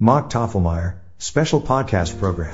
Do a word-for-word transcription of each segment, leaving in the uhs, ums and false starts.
Mock Tafelmeyer Special Podcast Program.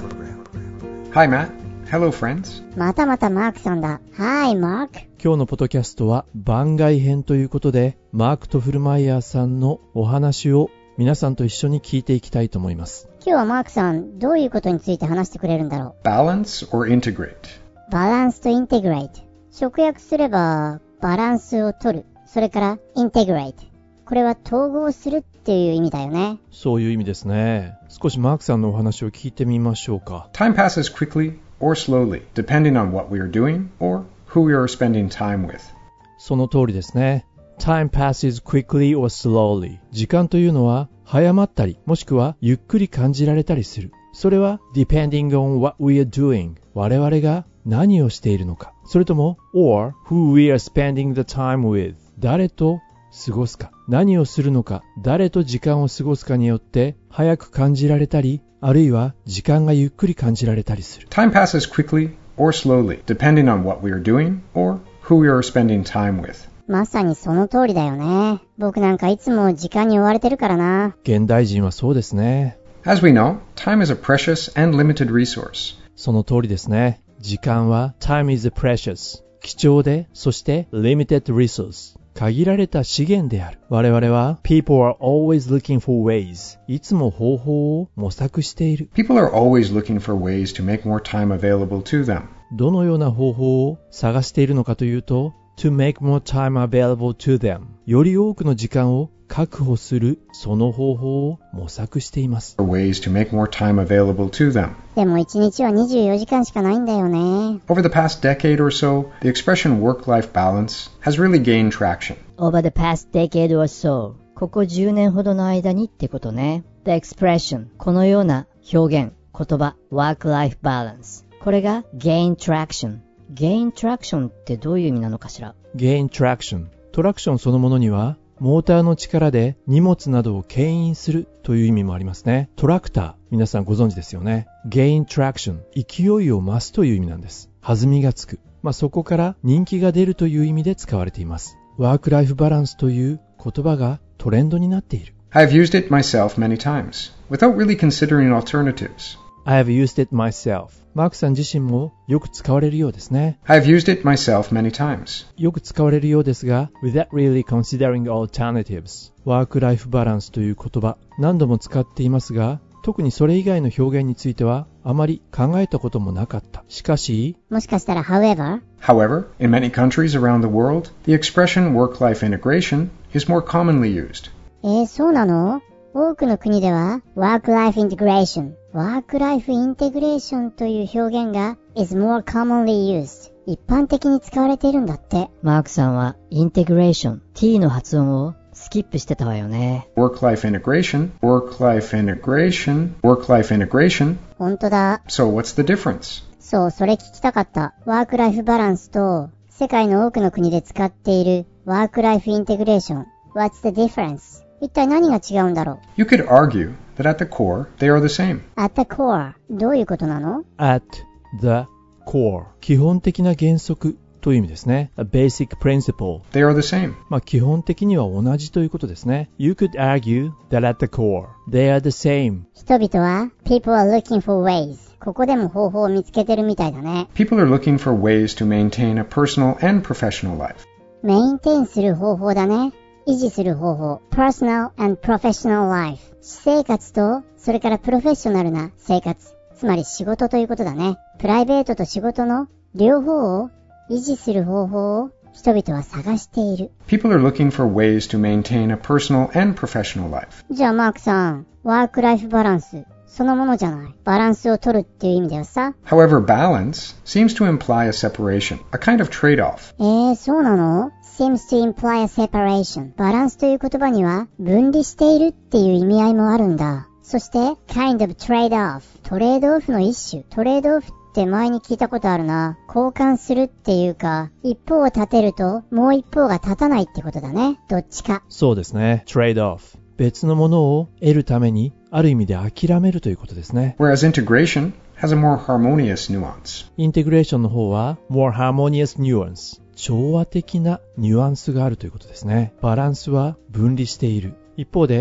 Hi, Matt. Hello, friends. またまたマークさんだ。Hi, Mark. 今日のポッドキャストは番外編ということで、マーク・トフルマイヤーさんのお話を皆さんと一緒に聞いていきたいと思います。 今日はマークさん、どういうことについて話してくれるんだろう。 Balance or integrate? バランスとインテグレート。直訳すれば、バランスを取る。それから、インテグレート。これは統合するっていう意味だよね。 そういう意味ですね。少しマークさんのお話を聞いてみましょうか。 Time passes quickly or slowly, depending on what we are doing or who we are spending time with. その通りですね。Time passes quickly or slowly. 時間というのは早まったり、もしくはゆっくり感じられたりする。それは depending on what we are doing. 我々が何をしているのか。それとも or who we are spending the time with. 誰と過ごすか。何をするのか。誰と時間を過ごすかによって早く感じられたり、あるいは時間がゆっくり感じられたりする。 Time passes quickly or slowly, depending on what we are doing or who we are spending time with. まさにその通りだよね。僕なんかいつも時間に追われてるからな。 現代人はそうですね。 As we know, time is a precious and limited resource. その通りですね。時間は time is precious。貴重で、そして limited resource。限られた資源である。我々は people are always looking for ways。いつも方法を模索している。 People are always looking for ways to make more time available to them. どのような方法を探しているのかというと、to make more time available to them。より多くの時間を確保するその方法を模索しています。 Ways to make more time available to them. でも一日はにじゅうよじかんしかないんだよね。 Over the past decade or so, the expression work-life balance has really gained traction. Over the past decade or so. ここじゅうねんほどの間にってことね。The expression. このような表現、言葉、work-life balance。これが gain traction。gain traction ってどういう意味なのかしら。 gain traction。トラクションそのものには、モーターの力で荷物などを牽引するという意味もありますね。トラクター、皆さんご存知ですよね。gain traction、勢いを増すという意味なんです。弾みがつく。まあ、そこから人気が出るという意味で使われています。ワークライフバランスという言葉がトレンドになっている。 I've used it myself many times, without really considering alternatives. I have used it myself. マークさん自身もよく使われるようですね。 I've used it myself many times. よく使われるようですが、without really considering alternatives。ワークライフバランスという言葉、何度も使っていますが、特にそれ以外の表現についてはあまり考えたこともなかった。しかし、 もしかしたら however However, in many countries around the world, the expression work-life integration is more commonly used. えー、そうなの？多くの国では work-life integration、work-life integration という表現が is more commonly used。一般的に使われているんだって。 マークさんはインテグレーション T の発音をスキップしてたわよね。 Work-life integration, work-life integration, work-life integration. 本当だ。 So what's the difference? そう、それ聞きたかった。ワークライフバランスと世界の多くの国で使っているワークライフインテグレーション。What's the difference? 一体何が違うんだろう。 You could argue that at the core, they are the same. At the core どういうことなの？ at the core 基本的な原則という意味ですね。A basic principle。 They are the same. まあ基本的には同じということですね。You could argue that at the core, they are the same。 人々は People are looking for ways。ここでも方法を見つけてるみたいだね。 People are looking for ways to maintain a personal and professional life. メインテインする方法だね。維持する方法。Personal and professional life。私生活と、それからプロフェッショナルな生活。つまり仕事ということだね。プライベートと仕事の両方を維持する方法を人々は探している。 People are looking for ways to maintain a personal and professional life. じゃあマークさん、ワークライフバランスそのものじゃない。バランスを取るっていう意味だよさ。 However, balance seems to imply a separation, a kind of trade-off. えー、そうなの？ seems to imply a separation。バランスという言葉には分離しているっていう意味合いもあるんだ。そして、kind of trade-off。トレードオフの一種。トレードオフって前に聞いたことあるな。交換するっていうか、一方を立てるともう一方が立たないってことだね。どっちか。 そうですね。trade off。別のものを得るために、ある意味で諦めるということですね。 Whereas integration has a more harmonious nuance. インテグレーションの方は more harmonious nuance。調和的なニュアンスがあるということですね。バランスは分離している。一方で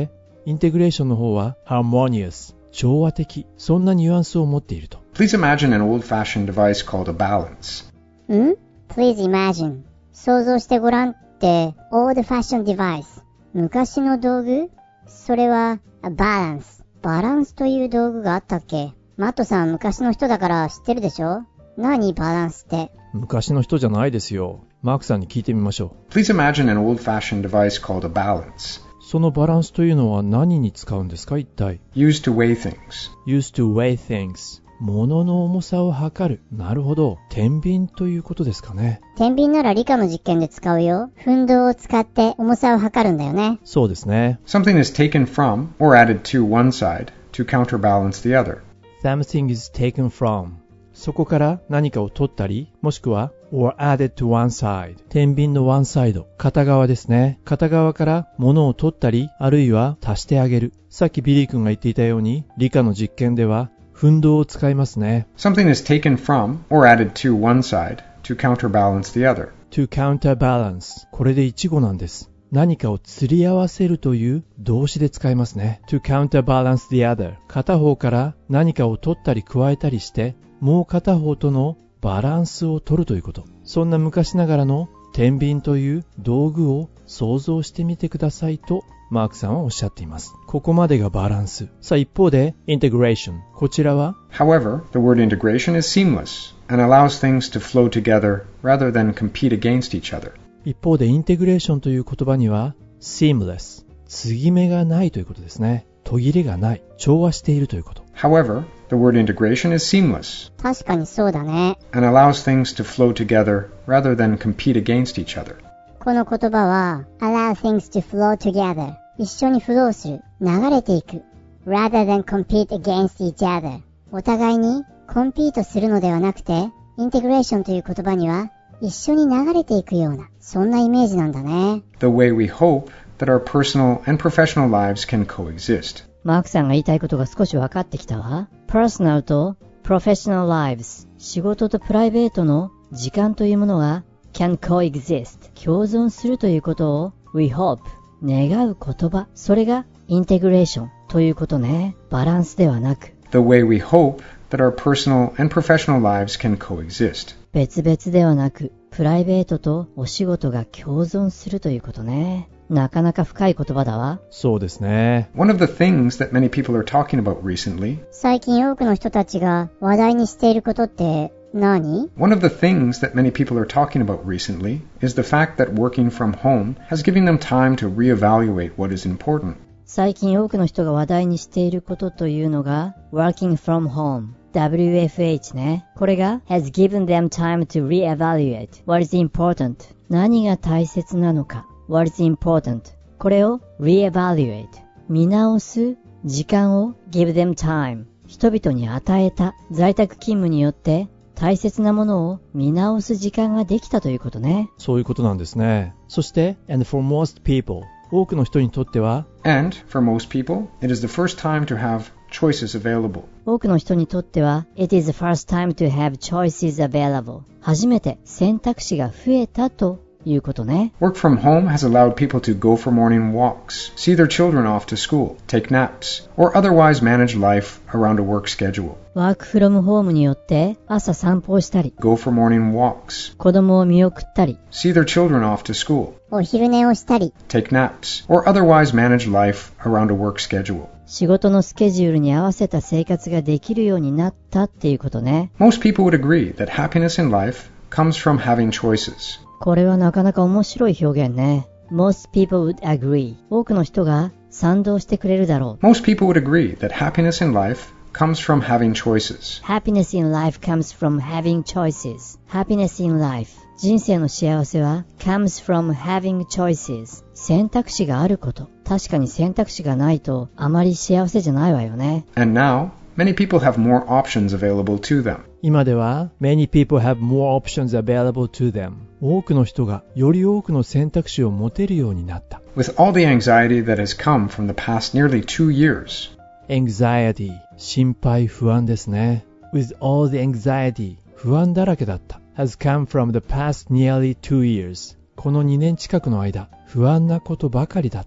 インテグレーションの方は harmonious、調和的、そんなニュアンスを持っていると。 Please imagine an old-fashioned device called a balance. ん ?Please imagine 想像してごらんって old fashioned device 昔の道具それは a balance バランスという道具があったっけマットさん昔の人だから知ってるでしょ何バランスって昔の人じゃないですよ。マークさんに聞いてみましょう。 Please imagine an old-fashioned device called a balance. そのバランスというのは何に使うんですか一体。 Used to weigh things. Used to weigh things 物の重さを測る。なるほど。天秤ということですかね。 天秤なら理科の実験で使うよ。奮動を使って重さを測るんだよね。 そうですね。 Something is taken from or added to one side to counterbalance the other. Something is taken from そこから何かを取ったり、もしくは or added to one side 天秤の one side 片側ですね。片側から物を取ったり、あるいは足してあげる。さっきビリー君が言っていたように、理科の実験では奮動を使いますね。 Something is taken from or added to one side to counterbalance the other. to counterbalance これで一語なんです。何かを釣り合わせるという動詞で使いますね。to counterbalance the other 片方から何かを取ったり加えたりしてもう片方とのバランスを取るということ。そんな昔ながらの天秤という道具を想像してみてくださいとマークさんはおっしゃっています。ここまでがバランス。さあ一方でインテグレーション。こちらは However, the word integration is seamless and allows things to flow together rather than compete against each other. 一方でインテグレーションという言葉には seamless 継ぎ目がないということですね。途切れがない、調和しているということ。 However, the word integration is seamless 確かにそうだね。 and allows things to flow together rather than compete against each other. この言葉は allow things to flow together 一緒にフローする、流れていく rather than compete against each other お互いにコンピートするのではなくてインテグレーションという言葉には一緒に流れていくようなそんなイメージなんだね。 The way we hope that our personal and professional lives can coexist. マークさんが言いたいことが少し分かってきたわ。Personal と Professional lives 仕事とプライベートの時間というものが can coexist 共存するということを we hope 願う言葉、それがインテグレーションということね。バランスではなく The way we hope that our personal and professional lives can coexist. 別々ではなくプライベートとお仕事が共存するということね。なかなか深い言葉だわ。 そうですね。 One of the things that many people are talking about recently, 最近多くの人たちが話題にしていることって何？ one of the things that many people are talking about recently is the fact that working from home has given them time to reevaluate what is important. 最近多くの人が話題にしていることというのが working from home ダブリューエフエイチ ね。これが has given them time to reevaluate what is important 何が大切なのか what is important これを reevaluate 見直す時間を give them time 人々に与えた在宅勤務によって大切なものを見直す時間ができたということね。 そういうことなんですね。そして and for most people 多くの人にとっては And, for most people, it is the first time to have choices available. 多くの人にとっては It is the first time to have choices available 初めて選択肢が増えたということね。 Work from home has allowed people to go for morning walks, see their children off to school, take naps, or otherwise manage life around a work schedule. ワークフロムホームによって朝散歩をしたり Go for morning walks, 子供を見送ったり see their children off to school, お昼寝をしたり take naps, or otherwise manage life around a work schedule. 仕事のスケジュールに合わせた生活ができるようになったっていうことね。 Most people would agree that happiness in life comes from having choices. これはなかなか面白い表現ね。Most people would agree 多くの人が賛同してくれるだろう。 Most people would agree that happiness in life comes from having choices. Happiness in life comes from having choices. Happiness in life 人生の幸せは comes from having choices 選択肢があること。確かに選択肢がないとあまり幸せじゃないわよね。 And now, many people have more options available to them. 今では many people have more options available to them 多くの人がより多くの選択肢を持てるようになった。 With all the anxiety that has come from the past nearly two years, anxiety 心配不安ですね。 with all the anxiety 不安だらけだった has come from the past nearly two years このにねん近くの間不安なことばかりだった。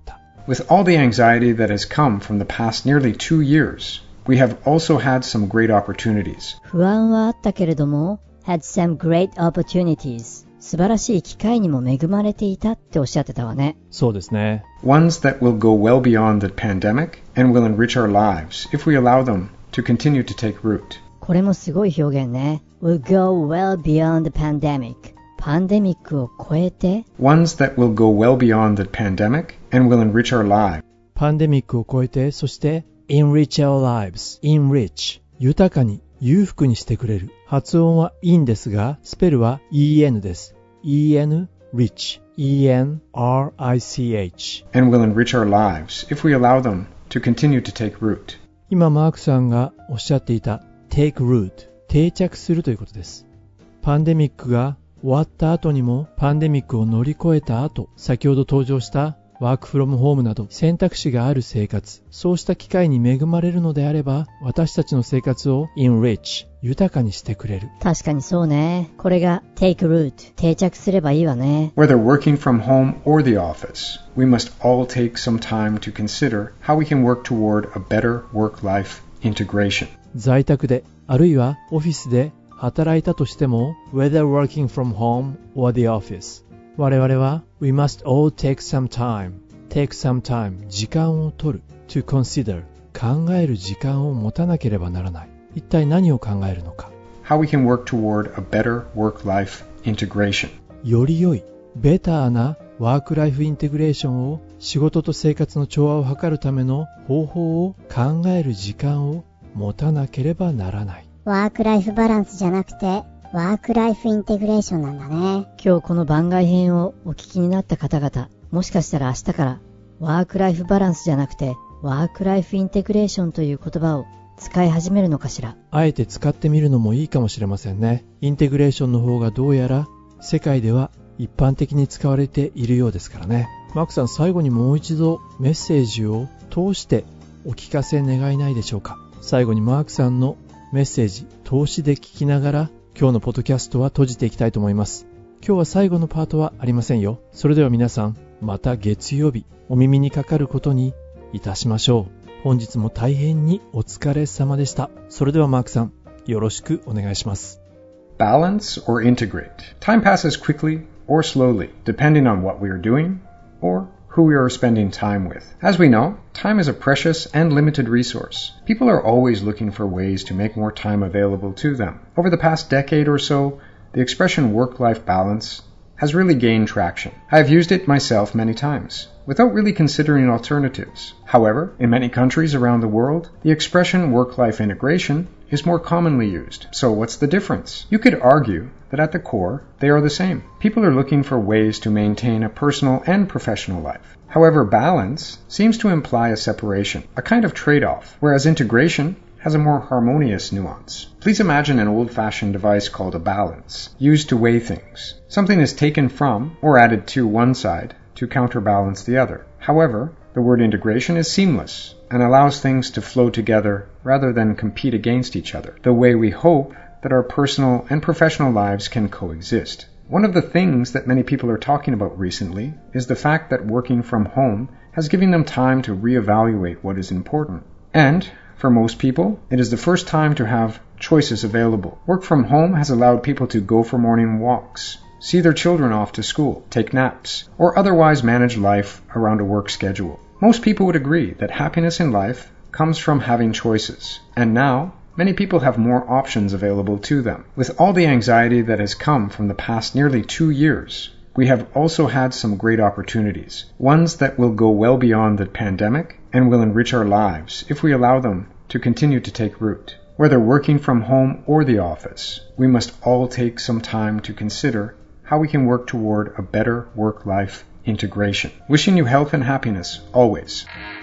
With all the anxiety that has come from the past nearly two years, we have also had some great opportunities. 不安はあったけれども、had some great opportunities. 素晴らしい機会にも恵まれていたっておっしゃってたわね。 そうですね。 Ones that will go well beyond the pandemic and will enrich our lives if we allow them to continue to take root. これもすごい表現ね。will go well beyond the pandemic. パンデミックを超えて Ones that will go well beyond the pandemic and will enrich our lives. パンデミックを超えて、そして enrich our lives, enrich 豊かに裕福にしてくれる。発音は in ですが、スペルは en です。en rich, en r i c h and will enrich our lives if we allow them to continue to take root. 今マークさんがおっしゃっていた take root 定着するということです。パンデミックが終わった後にもパンデミックを乗り越えた後、先ほど登場したワークフロムホームなど選択肢がある生活、そうした機会に恵まれるのであれば、私たちの生活を enrich 豊かにしてくれる。 確かにそうね。これが take root 定着すればいいわね。 Whether working from home or the office, we must all take some time to consider how we can work toward a better work-life integration. 在宅で、あるいはオフィスで働いたとしても whether working from home or the office 我々は we must all take some time take some time 時間を取る to consider 考える時間を持たなければならない。一体何を考えるのか。 How we can work toward a better work-life integration. より良いベターなワークライフインテグレーションを仕事と生活の調和を図るための方法を考える時間を持たなければならない。 ワークライフバランスじゃなくて、ワークライフインテグレーションなんだね。 今日この番外編をお聞きになった方々、もしかしたら明日からワークライフバランスじゃなくてワークライフインテグレーションという言葉を使い始めるのかしら。 あえて使ってみるのもいいかもしれませんね。インテグレーションの方がどうやら世界では一般的に使われているようですからね。マークさん、最後にもう一度メッセージを通してお聞かせ願いないでしょうか。最後にマークさんのメッセージ通しで聞きながら今日のポッドキャストは閉じていきたいと思います。今日は最後のパートはありませんよ。それでは皆さん、また月曜日お耳にかかることにいたしましょう。本日も大変にお疲れ様でした。それではマークさん、よろしくお願いします。 Balance or integrate. Time passes quickly or slowly, depending on what we are doing or who we are spending time with. As we know, time is a precious and limited resource. People are always looking for ways to make more time available to them. Over the past decade or so, the expression work-life balance has really gained traction. I have used it myself many times, without really considering alternatives. However, in many countries around the world, the expression work-life integration is more commonly used. So what's the difference? You could argue that at the core, they are the same. People are looking for ways to maintain a personal and professional life. However, balance seems to imply a separation, a kind of trade-off, whereas integration has a more harmonious nuance. Please imagine an old-fashioned device called a balance, used to weigh things. Something is taken from or added to one side to counterbalance the other. However, the word integration is seamless and allows things to flow together rather than compete against each other, the way we hope that our personal and professional lives can coexist. One of the things that many people are talking about recently is the fact that working from home has given them time to reevaluate what is important. And for most people, it is the first time to have choices available. Work from home has allowed people to go for morning walks, see their children off to school, take naps, or otherwise manage life around a work schedule. Most people would agree that happiness in life comes from having choices, and now many people have more options available to them. With all the anxiety that has come from the past nearly two years, we have also had some great opportunities, ones that will go well beyond the pandemic and will enrich our lives if we allow them to continue to take root. Whether working from home or the office, we must all take some time to consider how we can work toward a better work-life integration. Wishing you health and happiness always.